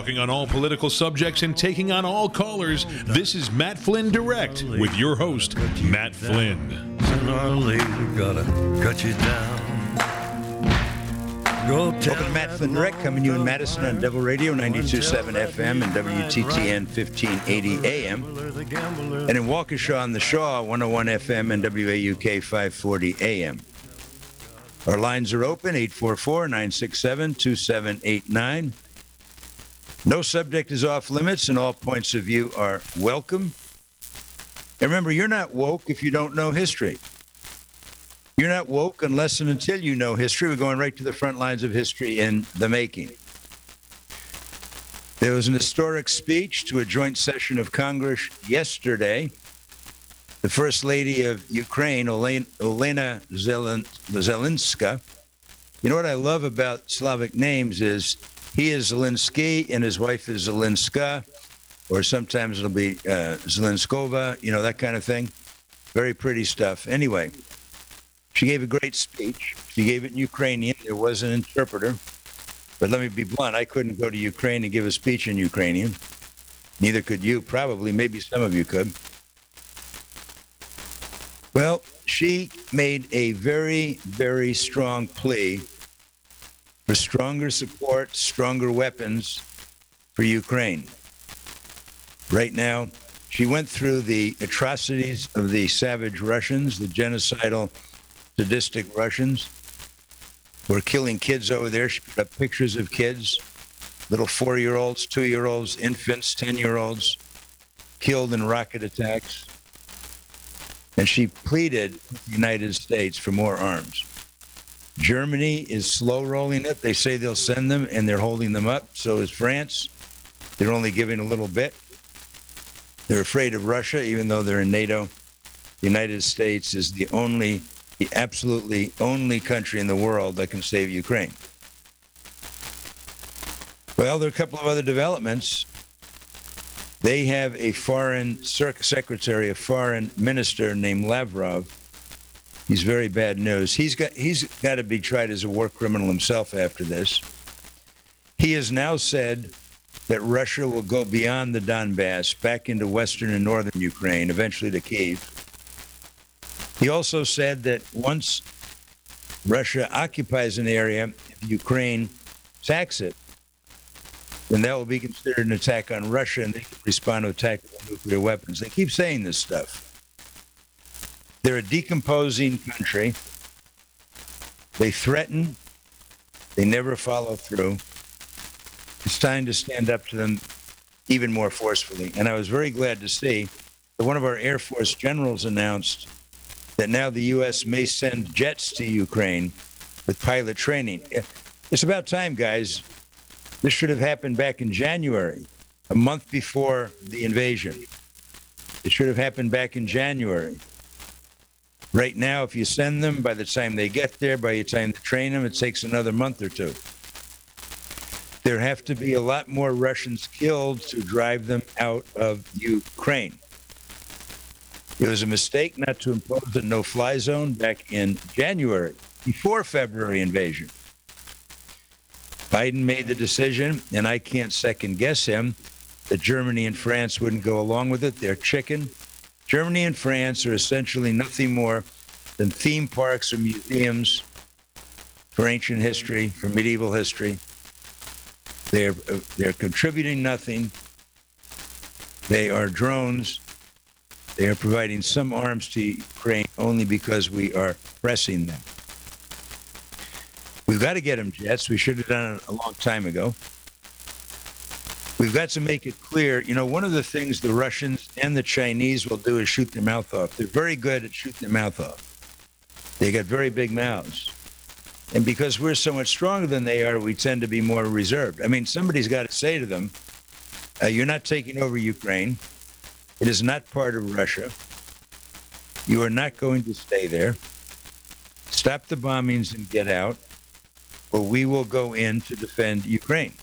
Talking on all political subjects and taking on all callers, this is Matt Flynn Direct with your host, Matt Flynn. Sooner or later, gotta cut you down. Welcome to Matt Flynn Direct, coming to you in Madison on Devil Radio 92.7 FM and WTTN 1580 AM. And in Waukesha on the Shaw 101 FM and WAUK 540 AM. Our lines are open, 844-967-2789. No subject is off limits, and all points of view are welcome. And remember, you're not woke if you don't know history. You're not woke unless and until you know history. We're going right to the front lines of history in the making. There was an historic speech to a joint session of Congress yesterday. The First Lady of Ukraine, Olena Zelenska. You know what I love about Slavic names is he is Zelensky and his wife is Zelenska, or sometimes it'll be Zelenskova, you know, that kind of thing. Very pretty stuff. Anyway, she gave a great speech. She gave it in Ukrainian. There was an interpreter. But let me be blunt. I couldn't go to Ukraine and give a speech in Ukrainian. Neither could you, probably. Maybe some of you could. Well, she made a very, very strong plea for stronger support, stronger weapons for Ukraine. Right now, she went through the atrocities of the savage Russians, the genocidal, sadistic Russians who are killing kids over there. She put up pictures of kids, little 4-year-olds, 2-year-olds, infants, 10-year-olds, killed in rocket attacks. And she pleaded with the United States for more arms. Germany is slow rolling it. They say they'll send them, and they're holding them up. So is France. They're only giving a little bit. They're afraid of Russia, even though they're in NATO. The United States is the absolutely only country in the world that can save Ukraine. Well, there are a couple of other developments. They have a foreign secretary, a foreign minister named Lavrov. He's very bad news. He's got to be tried as a war criminal himself after this. He has now said that Russia will go beyond the Donbass, back into western and northern Ukraine, eventually to Kyiv. He also said that once Russia occupies an area, if Ukraine attacks it, then that will be considered an attack on Russia, and they can respond to attack with nuclear weapons. They keep saying this stuff. They're a decomposing country. They threaten. They never follow through. It's time to stand up to them even more forcefully. And I was very glad to see that one of our Air Force generals announced that now the U.S. may send jets to Ukraine with pilot training. It's about time, guys. This should have happened back in January, a month before the invasion. It should have happened back in January. Right now, if you send them, by the time they get there, by the time they train them, it takes another month or two. There have to be a lot more Russians killed to drive them out of Ukraine. It was a mistake not to impose a no-fly zone back in January, before February invasion. Biden made the decision, and I can't second-guess him, that Germany and France wouldn't go along with it. They're chicken. Germany and France are essentially nothing more than theme parks or museums for ancient history, for medieval history. They're contributing nothing. They are drones. They are providing some arms to Ukraine only because we are pressing them. We've got to get them jets. We should have done it a long time ago. We've got to make it clear. You know, one of the things the Russians and the Chinese will do is shoot their mouth off. They're very good at shooting their mouth off. They got very big mouths. And because we're so much stronger than they are, we tend to be more reserved. I mean, somebody's got to say to them, you're not taking over Ukraine. It is not part of Russia. You are not going to stay there. Stop the bombings and get out, or we will go in to defend Ukraine.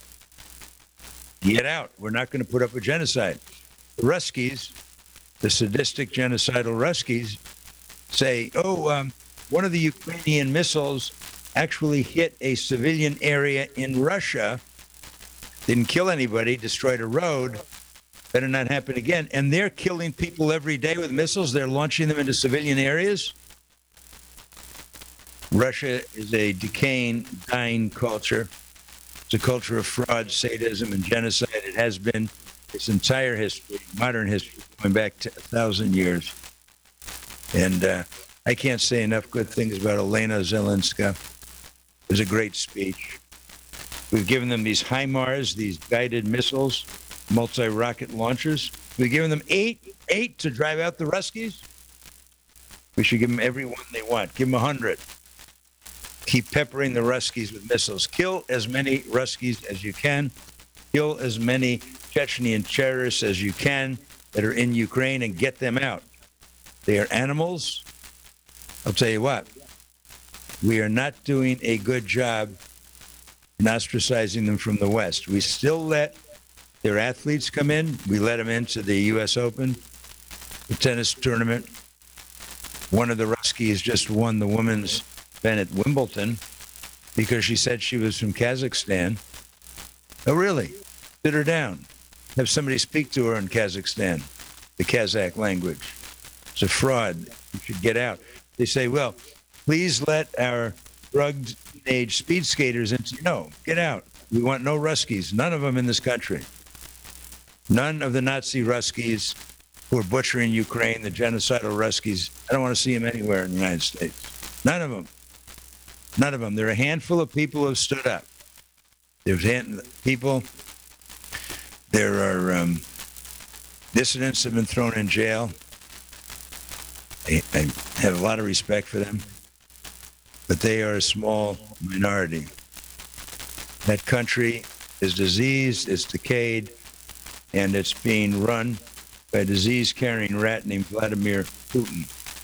Get out. We're not going to put up a genocide. The Ruskies, the sadistic genocidal Ruskies, say, one of the Ukrainian missiles actually hit a civilian area in Russia. Didn't kill anybody, destroyed a road. Better not happen again. And they're killing people every day with missiles. They're launching them into civilian areas. Russia is a decaying, dying culture. It's a culture of fraud, sadism, and genocide. It has been its entire history, modern history, going back to 1,000 years. And I can't say enough good things about Elena Zelenska. It was a great speech. We've given them these HIMARS, these guided missiles, multi-rocket launchers. We've given them eight to drive out the Ruskies. We should give them every one they want. Give them 100. Keep peppering the Ruskies with missiles. Kill as many Ruskies as you can. Kill as many Chechenian terrorists as you can that are in Ukraine and get them out. They are animals. I'll tell you what, we are not doing a good job in ostracizing them from the West. We still let their athletes come in. We let them into the U.S. Open, the tennis tournament. One of the Ruskies just won the women's event at Wimbledon because she said she was from Kazakhstan. Oh, really? Sit her down. Have somebody speak to her in Kazakhstan, the Kazakh language. It's a fraud. You should get out. They say, well, please let our drugged teenage speed skaters into. No, get out. We want no Ruskies. None of them in this country. None of the Nazi Ruskies who are butchering Ukraine, the genocidal Ruskies. I don't want to see them anywhere in the United States. None of them. None of them. There are a handful of people who have stood up. There's people. There are dissidents have been thrown in jail. I have a lot of respect for them, but they are a small minority. That country is diseased, it's decayed, and it's being run by a disease-carrying rat named Vladimir Putin.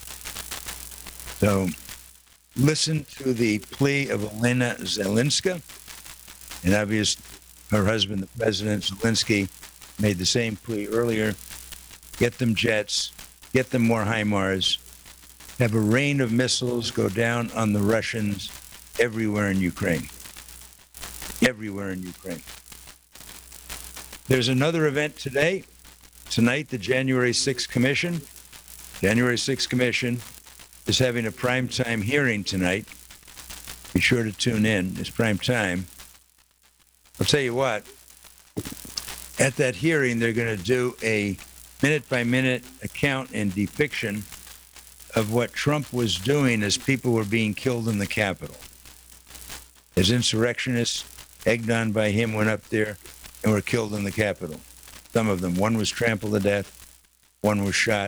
So listen to the plea of Elena Zelenska, and obviously her husband, the President Zelensky, made the same plea earlier. Get them jets, get them more HIMARS, have a rain of missiles go down on the Russians everywhere in Ukraine. Everywhere in Ukraine. There's another event today. Tonight, the January 6th Commission. January 6th Commission is having a primetime hearing tonight. Be sure to tune in. It's prime time. I'll tell you what, at that hearing, they're going to do a minute-by-minute account and depiction of what Trump was doing as people were being killed in the Capitol. As insurrectionists, egged on by him, went up there and were killed in the Capitol. Some of them. One was trampled to death. One was shot.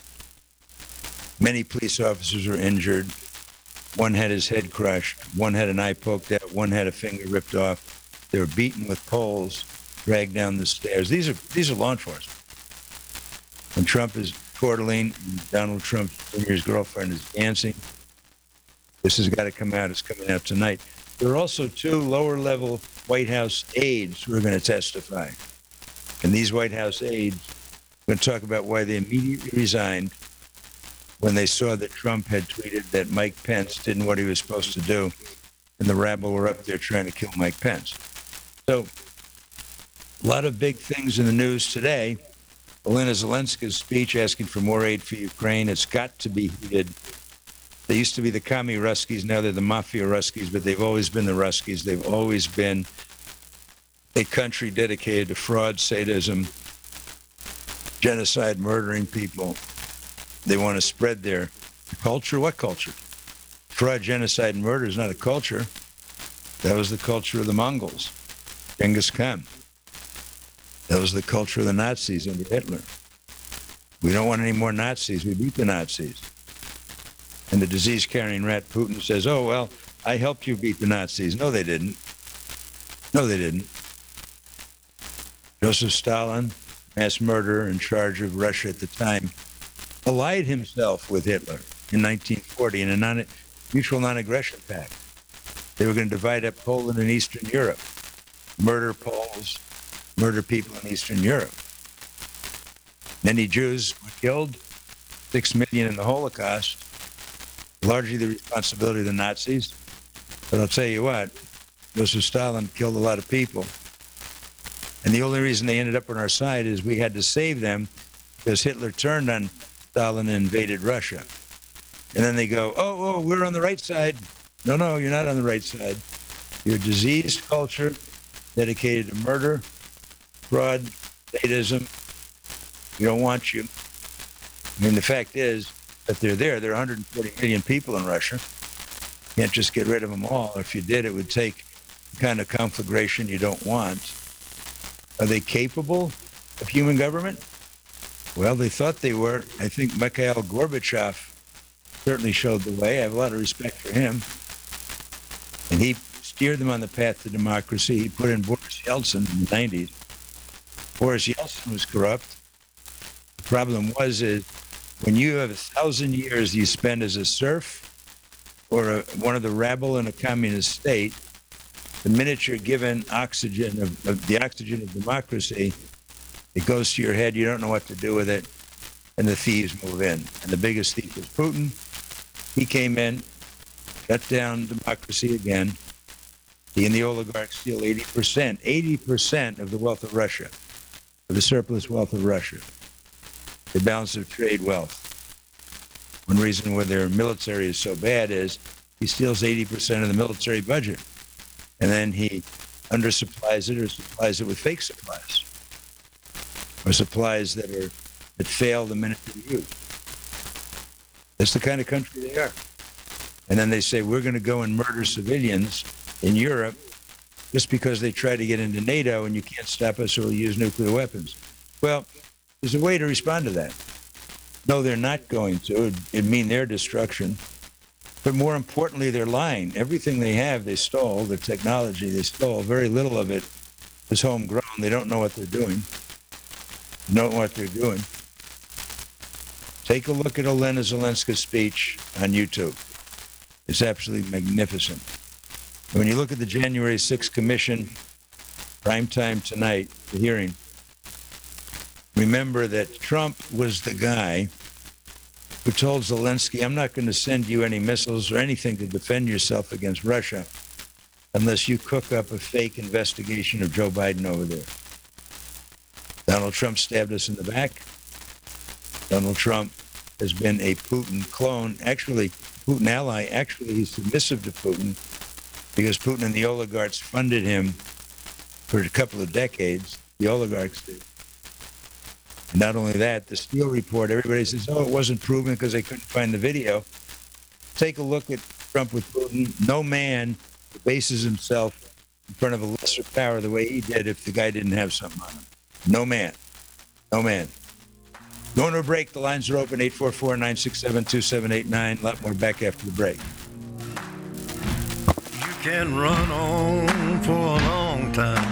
Many police officers were injured. One had his head crushed. One had an eye poked out. One had a finger ripped off. They were beaten with poles, dragged down the stairs. These are law enforcement. And Trump is chortling, and Donald Trump Jr.'s girlfriend is dancing. This has got to come out. It's coming out tonight. There are also two lower-level White House aides who are going to testify. And these White House aides are going to talk about why they immediately resigned when they saw that Trump had tweeted that Mike Pence didn't what he was supposed to do, and the rabble were up there trying to kill Mike Pence. So, a lot of big things in the news today. Elena Zelenska's speech asking for more aid for Ukraine. It's got to be heeded. They used to be the commie Ruskies. Now they're the mafia Ruskies, but they've always been the Ruskies. They've always been a country dedicated to fraud, sadism, genocide, murdering people. They want to spread their culture. What culture? Fraud, genocide, and murder is not a culture. That was the culture of the Mongols, Genghis Khan. That was the culture of the Nazis under Hitler. We don't want any more Nazis. We beat the Nazis. And the disease-carrying rat Putin says, oh, well, I helped you beat the Nazis. No, they didn't. No, they didn't. Joseph Stalin, mass murderer in charge of Russia at the time, allied himself with Hitler in 1940 in a mutual non-aggression pact. They were going to divide up Poland and Eastern Europe, murder Poles, murder people in Eastern Europe. Many Jews were killed, 6 million in the Holocaust, largely the responsibility of the Nazis. But I'll tell you what, Joseph Stalin killed a lot of people. And the only reason they ended up on our side is we had to save them because Hitler turned on Stalin and invaded Russia. And then they go, oh, we're on the right side. No, you're not on the right side. You're a diseased culture dedicated to murder, fraud, sadism. We don't want you. I mean, the fact is that they're there. There are 140 million people in Russia. You can't just get rid of them all. If you did, it would take the kind of conflagration you don't want. Are they capable of human government? Well, they thought they were. I think Mikhail Gorbachev certainly showed the way. I have a lot of respect for him. And he steered them on the path to democracy. He put in Boris Yeltsin in the 90s. Boris Yeltsin was corrupt. The problem is when you have 1,000 years you spend as a serf or one of the rabble in a communist state, the minute you're given oxygen of the oxygen of democracy, it goes to your head. You don't know what to do with it, and the thieves move in. And the biggest thief was Putin. He came in, shut down democracy again. He and the oligarchs steal 80% of the wealth of Russia, of the surplus wealth of Russia, the balance of trade wealth. One reason why their military is so bad is he steals 80% of the military budget. And then he undersupplies it or supplies it with fake supplies or supplies that fail the minute they're used. That's the kind of country they are. And then they say, we're going to go and murder civilians in Europe just because they try to get into NATO and you can't stop us or we'll use nuclear weapons. Well, there's a way to respond to that. No, they're not going to. It'd mean their destruction. But more importantly, they're lying. Everything they have, they stole. Their technology, they stole. Very little of it is homegrown. They don't know what they're doing. Take a look at Olena Zelenska's speech on YouTube. It's absolutely magnificent. When you look at the January 6th Commission, prime time tonight, the hearing, remember that Trump was the guy who told Zelensky, I'm not going to send you any missiles or anything to defend yourself against Russia unless you cook up a fake investigation of Joe Biden over there. Donald Trump stabbed us in the back. Donald Trump has been a Putin clone, actually Putin ally. Actually, he's submissive to Putin because Putin and the oligarchs funded him for a couple of decades. The oligarchs did. Not only that, the Steele report, everybody says, it wasn't proven because they couldn't find the video. Take a look at Trump with Putin. No man bases himself in front of a lesser power the way he did if the guy didn't have something on him. No man. Going to a break. The lines are open, 844-967-2789. A lot more back after the break. You can run on for a long time.